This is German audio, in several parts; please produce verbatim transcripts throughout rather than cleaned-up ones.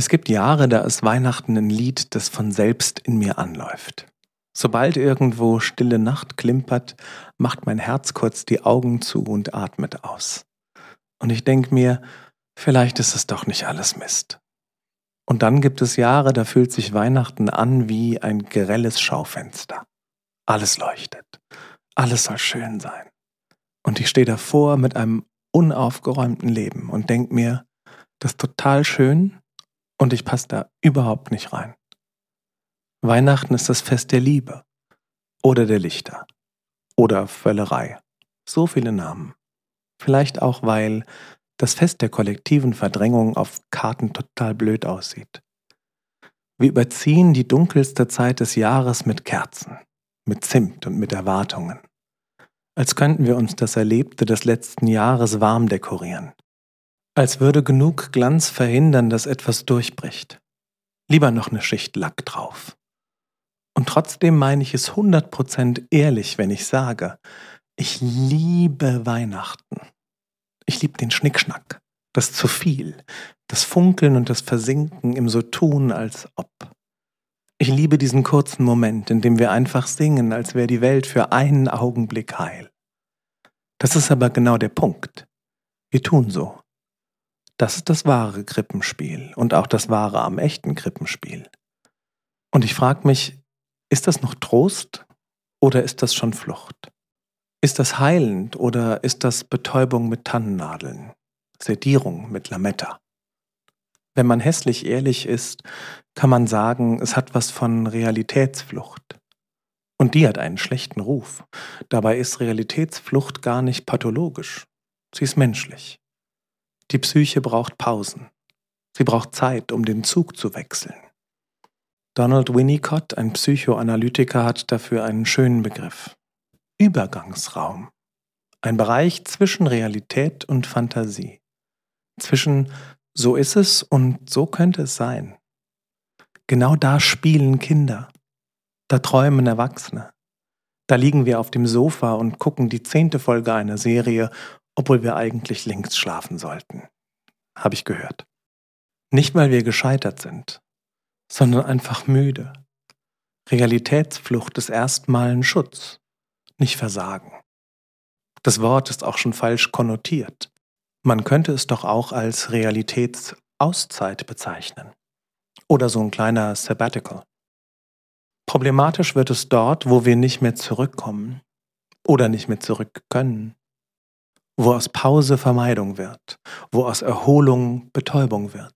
Es gibt Jahre, da ist Weihnachten ein Lied, das von selbst in mir anläuft. Sobald irgendwo stille Nacht klimpert, macht mein Herz kurz die Augen zu und atmet aus. Und ich denke mir, vielleicht ist es doch nicht alles Mist. Und dann gibt es Jahre, da fühlt sich Weihnachten an wie ein grelles Schaufenster. Alles leuchtet. Alles soll schön sein. Und ich stehe davor mit einem unaufgeräumten Leben und denke mir, das ist total schön und ich passe da überhaupt nicht rein. Weihnachten ist das Fest der Liebe oder der Lichter oder Völlerei. So viele Namen. Vielleicht auch, weil das Fest der kollektiven Verdrängung auf Karten total blöd aussieht. Wir überziehen die dunkelste Zeit des Jahres mit Kerzen, mit Zimt und mit Erwartungen. Als könnten wir uns das Erlebte des letzten Jahres warm dekorieren. Als würde genug Glanz verhindern, dass etwas durchbricht. Lieber noch eine Schicht Lack drauf. Und trotzdem meine ich es hundert Prozent ehrlich, wenn ich sage, ich liebe Weihnachten. Ich liebe den Schnickschnack, das zu viel, das Funkeln und das Versinken im so tun, als ob. Ich liebe diesen kurzen Moment, in dem wir einfach singen, als wäre die Welt für einen Augenblick heil. Das ist aber genau der Punkt. Wir tun so. Das ist das wahre Krippenspiel und auch das wahre am echten Krippenspiel. Und ich frage mich, ist das noch Trost oder ist das schon Flucht? Ist das heilend oder ist das Betäubung mit Tannennadeln, Sedierung mit Lametta? Wenn man hässlich ehrlich ist, kann man sagen, es hat was von Realitätsflucht. Und die hat einen schlechten Ruf. Dabei ist Realitätsflucht gar nicht pathologisch. Sie ist menschlich. Die Psyche braucht Pausen. Sie braucht Zeit, um den Zug zu wechseln. Donald Winnicott, ein Psychoanalytiker, hat dafür einen schönen Begriff. Übergangsraum. Ein Bereich zwischen Realität und Fantasie. Zwischen so ist es und so könnte es sein. Genau da spielen Kinder. Da träumen Erwachsene. Da liegen wir auf dem Sofa und gucken die zehnte Folge einer Serie, obwohl wir eigentlich links schlafen sollten. Habe ich gehört. Nicht, weil wir gescheitert sind, sondern einfach müde. Realitätsflucht ist erstmal ein Schutz, nicht Versagen. Das Wort ist auch schon falsch konnotiert. Man könnte es doch auch als Realitätsauszeit bezeichnen. Oder so ein kleiner Sabbatical. Problematisch wird es dort, wo wir nicht mehr zurückkommen oder nicht mehr zurück können. Wo aus Pause Vermeidung wird, wo aus Erholung Betäubung wird.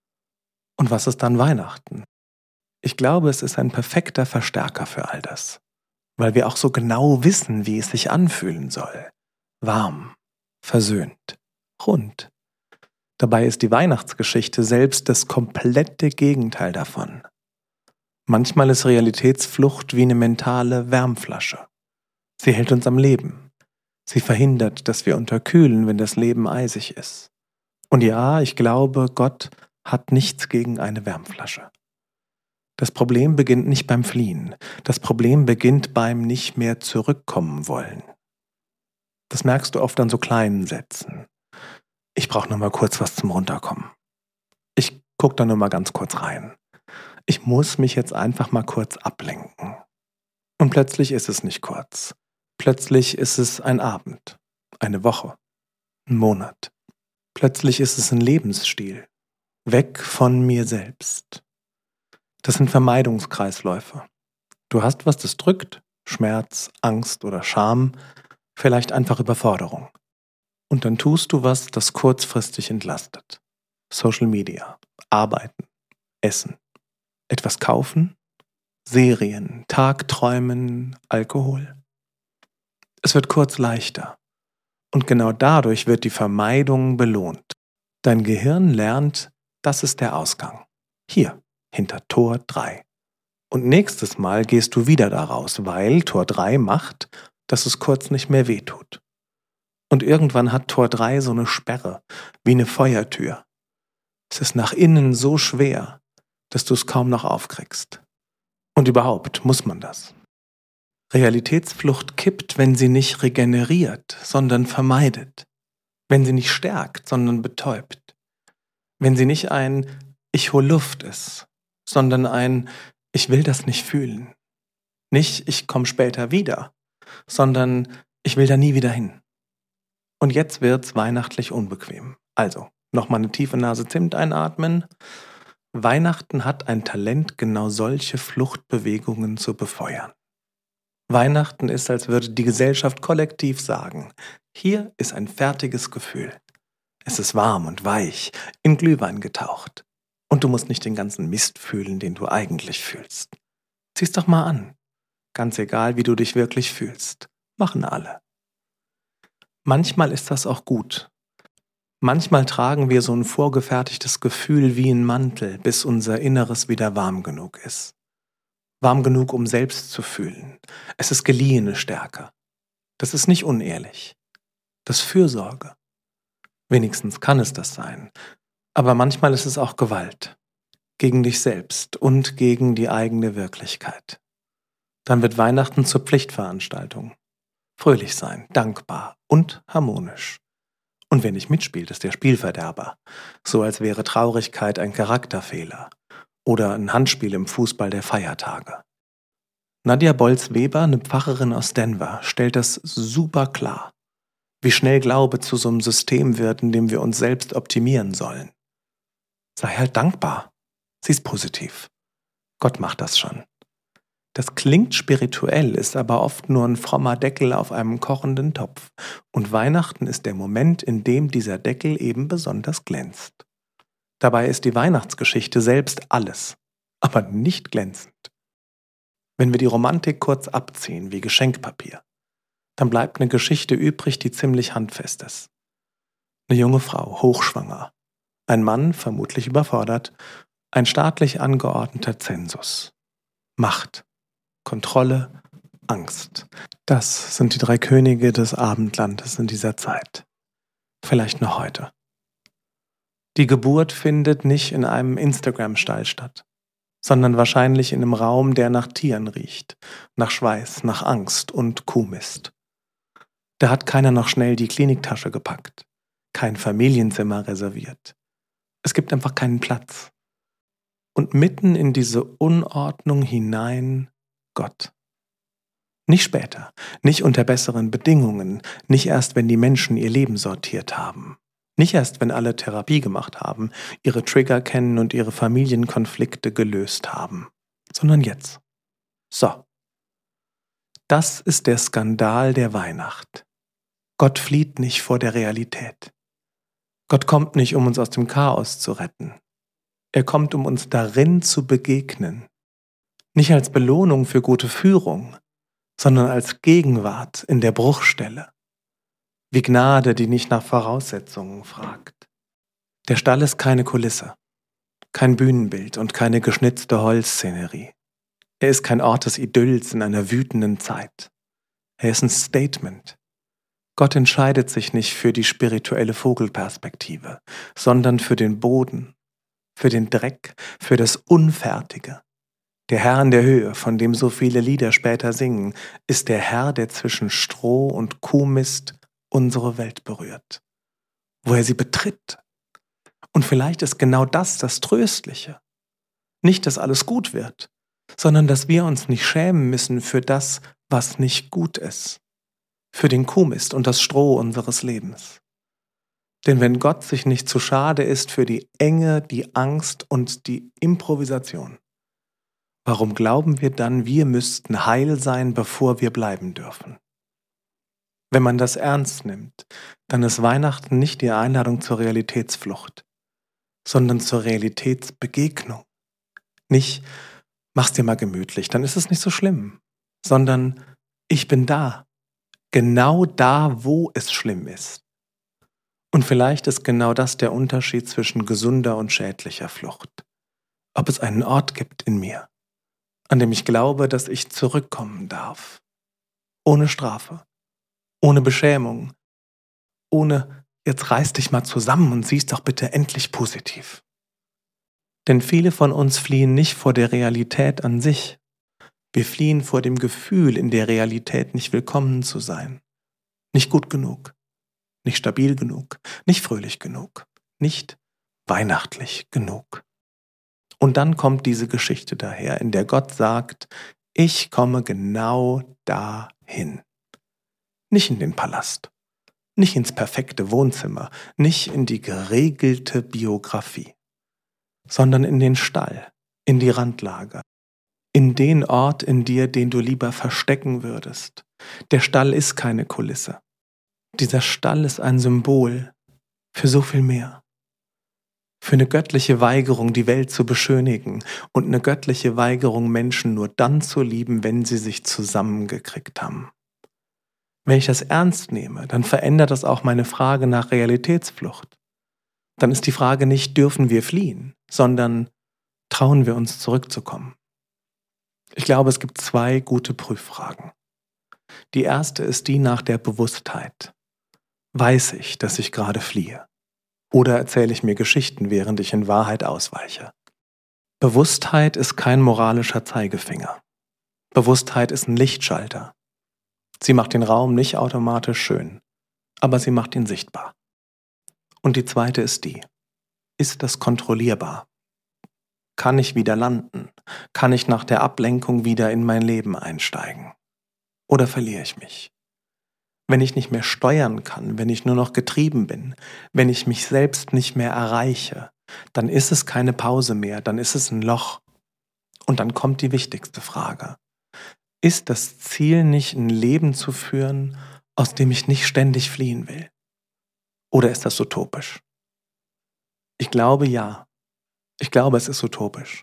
Und was ist dann Weihnachten? Ich glaube, es ist ein perfekter Verstärker für all das, weil wir auch so genau wissen, wie es sich anfühlen soll. Warm, versöhnt, rund. Dabei ist die Weihnachtsgeschichte selbst das komplette Gegenteil davon. Manchmal ist Realitätsflucht wie eine mentale Wärmflasche. Sie hält uns am Leben. Sie verhindert, dass wir unterkühlen, wenn das Leben eisig ist. Und ja, ich glaube, Gott hat nichts gegen eine Wärmflasche. Das Problem beginnt nicht beim Fliehen. Das Problem beginnt beim nicht mehr zurückkommen wollen. Das merkst du oft an so kleinen Sätzen. Ich brauche nur mal kurz was zum Runterkommen. Ich gucke da nur mal ganz kurz rein. Ich muss mich jetzt einfach mal kurz ablenken. Und plötzlich ist es nicht kurz. Plötzlich ist es ein Abend, eine Woche, ein Monat. Plötzlich ist es ein Lebensstil. Weg von mir selbst. Das sind Vermeidungskreisläufe. Du hast was, das drückt, Schmerz, Angst oder Scham, vielleicht einfach Überforderung. Und dann tust du was, das kurzfristig entlastet. Social Media, Arbeiten, Essen, etwas kaufen, Serien, Tagträumen, Alkohol. Es wird kurz leichter. Und genau dadurch wird die Vermeidung belohnt. Dein Gehirn lernt, das ist der Ausgang. Hier, hinter Tor drei. Und nächstes Mal gehst du wieder da raus, weil Tor drei macht, dass es kurz nicht mehr wehtut. Und irgendwann hat Tor drei so eine Sperre, wie eine Feuertür. Es ist nach innen so schwer, dass du es kaum noch aufkriegst. Und überhaupt muss man das. Realitätsflucht kippt, wenn sie nicht regeneriert, sondern vermeidet. Wenn sie nicht stärkt, sondern betäubt. Wenn sie nicht ein Ich hol Luft ist, sondern ein Ich will das nicht fühlen. Nicht Ich komm später wieder, sondern ich will da nie wieder hin. Und jetzt wird's weihnachtlich unbequem. Also, nochmal eine tiefe Nase Zimt einatmen. Weihnachten hat ein Talent, genau solche Fluchtbewegungen zu befeuern. Weihnachten ist, als würde die Gesellschaft kollektiv sagen, hier ist ein fertiges Gefühl. Es ist warm und weich, in Glühwein getaucht. Und du musst nicht den ganzen Mist fühlen, den du eigentlich fühlst. Zieh's doch mal an. Ganz egal, wie du dich wirklich fühlst. Machen alle. Manchmal ist das auch gut. Manchmal tragen wir so ein vorgefertigtes Gefühl wie ein Mantel, bis unser Inneres wieder warm genug ist. Warm genug, um selbst zu fühlen. Es ist geliehene Stärke. Das ist nicht unehrlich. Das ist Fürsorge. Wenigstens kann es das sein. Aber manchmal ist es auch Gewalt. Gegen dich selbst und gegen die eigene Wirklichkeit. Dann wird Weihnachten zur Pflichtveranstaltung. Fröhlich sein, dankbar und harmonisch. Und wer nicht mitspielt, ist der Spielverderber. So als wäre Traurigkeit ein Charakterfehler. Oder ein Handspiel im Fußball der Feiertage. Nadja Bolz-Weber, eine Pfarrerin aus Denver, stellt das super klar. Wie schnell Glaube zu so einem System wird, in dem wir uns selbst optimieren sollen. Sei halt dankbar. Sieh's positiv. Gott macht das schon. Das klingt spirituell, ist aber oft nur ein frommer Deckel auf einem kochenden Topf. Und Weihnachten ist der Moment, in dem dieser Deckel eben besonders glänzt. Dabei ist die Weihnachtsgeschichte selbst alles, aber nicht glänzend. Wenn wir die Romantik kurz abziehen wie Geschenkpapier, dann bleibt eine Geschichte übrig, die ziemlich handfest ist. Eine junge Frau, hochschwanger. Ein Mann, vermutlich überfordert. Ein staatlich angeordneter Zensus. Macht, Kontrolle, Angst. Das sind die drei Könige des Abendlandes in dieser Zeit. Vielleicht noch heute. Die Geburt findet nicht in einem Instagram-Stall statt, sondern wahrscheinlich in einem Raum, der nach Tieren riecht, nach Schweiß, nach Angst und Kuhmist. Da hat keiner noch schnell die Kliniktasche gepackt, kein Familienzimmer reserviert. Es gibt einfach keinen Platz. Und mitten in diese Unordnung hinein Gott. Nicht später, nicht unter besseren Bedingungen, nicht erst, wenn die Menschen ihr Leben sortiert haben. Nicht erst, wenn alle Therapie gemacht haben, ihre Trigger kennen und ihre Familienkonflikte gelöst haben, sondern jetzt. So. Das ist der Skandal der Weihnacht. Gott flieht nicht vor der Realität. Gott kommt nicht, um uns aus dem Chaos zu retten. Er kommt, um uns darin zu begegnen. Nicht als Belohnung für gute Führung, sondern als Gegenwart in der Bruchstelle. Wie Gnade, die nicht nach Voraussetzungen fragt. Der Stall ist keine Kulisse, kein Bühnenbild und keine geschnitzte Holzszenerie. Er ist kein Ort des Idylls in einer wütenden Zeit. Er ist ein Statement. Gott entscheidet sich nicht für die spirituelle Vogelperspektive, sondern für den Boden, für den Dreck, für das Unfertige. Der Herr in der Höhe, von dem so viele Lieder später singen, ist der Herr, der zwischen Stroh und Kuhmist unsere Welt berührt, wo er sie betritt. Und vielleicht ist genau das das Tröstliche. Nicht, dass alles gut wird, sondern dass wir uns nicht schämen müssen für das, was nicht gut ist, für den Kuhmist und das Stroh unseres Lebens. Denn wenn Gott sich nicht zu schade ist für die Enge, die Angst und die Improvisation, warum glauben wir dann, wir müssten heil sein, bevor wir bleiben dürfen? Wenn man das ernst nimmt, dann ist Weihnachten nicht die Einladung zur Realitätsflucht, sondern zur Realitätsbegegnung. Nicht, mach's dir mal gemütlich, dann ist es nicht so schlimm, sondern ich bin da, genau da, wo es schlimm ist. Und vielleicht ist genau das der Unterschied zwischen gesunder und schädlicher Flucht. Ob es einen Ort gibt in mir, an dem ich glaube, dass ich zurückkommen darf. Ohne Strafe, ohne Beschämung, ohne jetzt reiß dich mal zusammen und sieh's doch bitte endlich positiv. Denn viele von uns fliehen nicht vor der Realität an sich. Wir fliehen vor dem Gefühl, in der Realität nicht willkommen zu sein. Nicht gut genug, nicht stabil genug, nicht fröhlich genug, nicht weihnachtlich genug. Und dann kommt diese Geschichte daher, in der Gott sagt, ich komme genau dahin. Nicht in den Palast, nicht ins perfekte Wohnzimmer, nicht in die geregelte Biografie, sondern in den Stall, in die Randlage, in den Ort in dir, den du lieber verstecken würdest. Der Stall ist keine Kulisse. Dieser Stall ist ein Symbol für so viel mehr. Für eine göttliche Weigerung, die Welt zu beschönigen und eine göttliche Weigerung, Menschen nur dann zu lieben, wenn sie sich zusammengekriegt haben. Wenn ich das ernst nehme, dann verändert das auch meine Frage nach Realitätsflucht. Dann ist die Frage nicht, dürfen wir fliehen, sondern trauen wir uns zurückzukommen. Ich glaube, es gibt zwei gute Prüffragen. Die erste ist die nach der Bewusstheit. Weiß ich, dass ich gerade fliehe? Oder erzähle ich mir Geschichten, während ich in Wahrheit ausweiche? Bewusstheit ist kein moralischer Zeigefinger. Bewusstheit ist ein Lichtschalter. Sie macht den Raum nicht automatisch schön, aber sie macht ihn sichtbar. Und die zweite ist die: Ist das kontrollierbar? Kann ich wieder landen? Kann ich nach der Ablenkung wieder in mein Leben einsteigen? Oder verliere ich mich? Wenn ich nicht mehr steuern kann, wenn ich nur noch getrieben bin, wenn ich mich selbst nicht mehr erreiche, dann ist es keine Pause mehr, dann ist es ein Loch. Und dann kommt die wichtigste Frage. Ist das Ziel nicht, ein Leben zu führen, aus dem ich nicht ständig fliehen will? Oder ist das utopisch? Ich glaube ja. Ich glaube, es ist utopisch.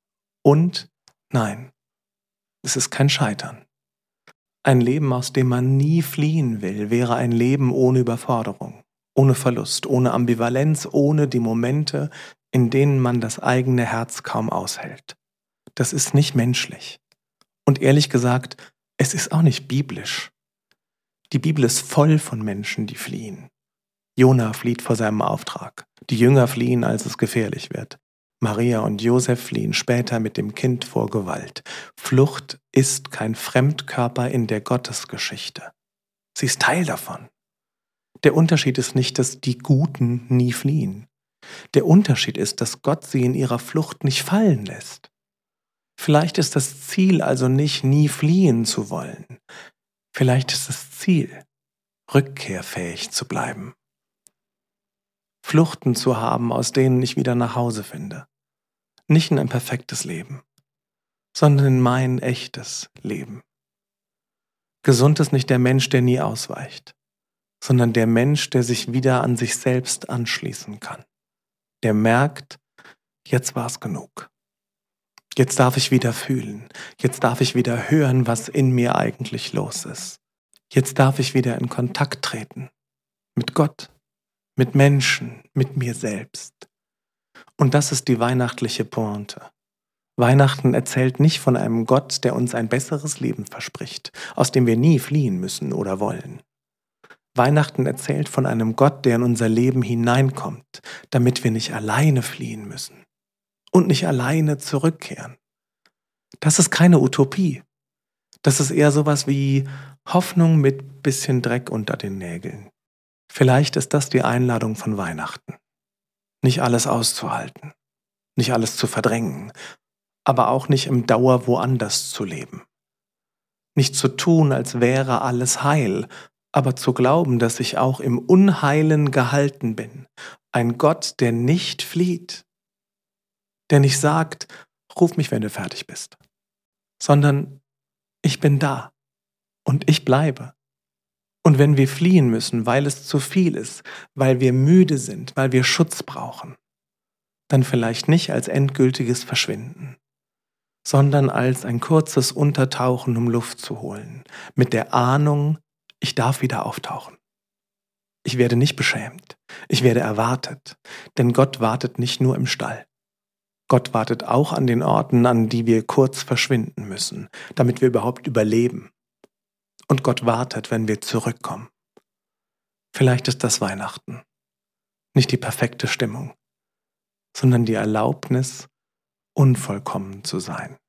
Und nein, es ist kein Scheitern. Ein Leben, aus dem man nie fliehen will, wäre ein Leben ohne Überforderung, ohne Verlust, ohne Ambivalenz, ohne die Momente, in denen man das eigene Herz kaum aushält. Das ist nicht menschlich. Und ehrlich gesagt, es ist auch nicht biblisch. Die Bibel ist voll von Menschen, die fliehen. Jona flieht vor seinem Auftrag. Die Jünger fliehen, als es gefährlich wird. Maria und Josef fliehen später mit dem Kind vor Gewalt. Flucht ist kein Fremdkörper in der Gottesgeschichte. Sie ist Teil davon. Der Unterschied ist nicht, dass die Guten nie fliehen. Der Unterschied ist, dass Gott sie in ihrer Flucht nicht fallen lässt. Vielleicht ist das Ziel also nicht, nie fliehen zu wollen. Vielleicht ist das Ziel, rückkehrfähig zu bleiben. Fluchten zu haben, aus denen ich wieder nach Hause finde. Nicht in ein perfektes Leben, sondern in mein echtes Leben. Gesund ist nicht der Mensch, der nie ausweicht, sondern der Mensch, der sich wieder an sich selbst anschließen kann. Der merkt, jetzt war's genug. Jetzt darf ich wieder fühlen. Jetzt darf ich wieder hören, was in mir eigentlich los ist. Jetzt darf ich wieder in Kontakt treten. Mit Gott, mit Menschen, mit mir selbst. Und das ist die weihnachtliche Pointe. Weihnachten erzählt nicht von einem Gott, der uns ein besseres Leben verspricht, aus dem wir nie fliehen müssen oder wollen. Weihnachten erzählt von einem Gott, der in unser Leben hineinkommt, damit wir nicht alleine fliehen müssen und nicht alleine zurückkehren. Das ist keine Utopie. Das ist eher sowas wie Hoffnung mit bisschen Dreck unter den Nägeln. Vielleicht ist das die Einladung von Weihnachten. Nicht alles auszuhalten, nicht alles zu verdrängen, aber auch nicht im Dauer woanders zu leben. Nicht zu tun, als wäre alles heil, aber zu glauben, dass ich auch im Unheilen gehalten bin. Ein Gott, der nicht flieht, der nicht sagt, ruf mich, wenn du fertig bist, sondern ich bin da und ich bleibe. Und wenn wir fliehen müssen, weil es zu viel ist, weil wir müde sind, weil wir Schutz brauchen, dann vielleicht nicht als endgültiges Verschwinden, sondern als ein kurzes Untertauchen, um Luft zu holen, mit der Ahnung, ich darf wieder auftauchen. Ich werde nicht beschämt, ich werde erwartet, denn Gott wartet nicht nur im Stall. Gott wartet auch an den Orten, an die wir kurz verschwinden müssen, damit wir überhaupt überleben. Und Gott wartet, wenn wir zurückkommen. Vielleicht ist das Weihnachten. Nicht die perfekte Stimmung, sondern die Erlaubnis, unvollkommen zu sein.